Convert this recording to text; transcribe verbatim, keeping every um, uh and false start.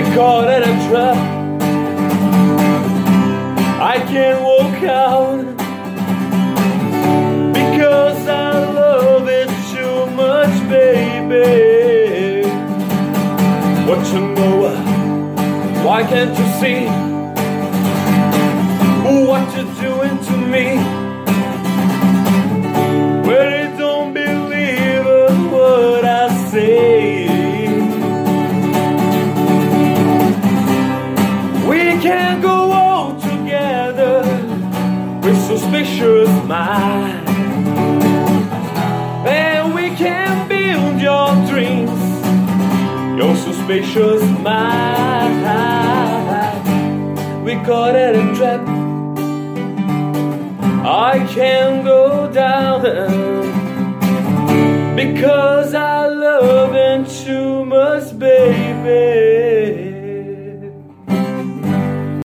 caught in a trap. I can't walk out because I love it too much, baby. What you know? Why can't you see what you're doing to me? Well, you don't believe what I say. We can't go on together with suspicious minds, and we can build your dreams, your suspicious mind. We caught in a trap. I can't go down because I love him too much, baby.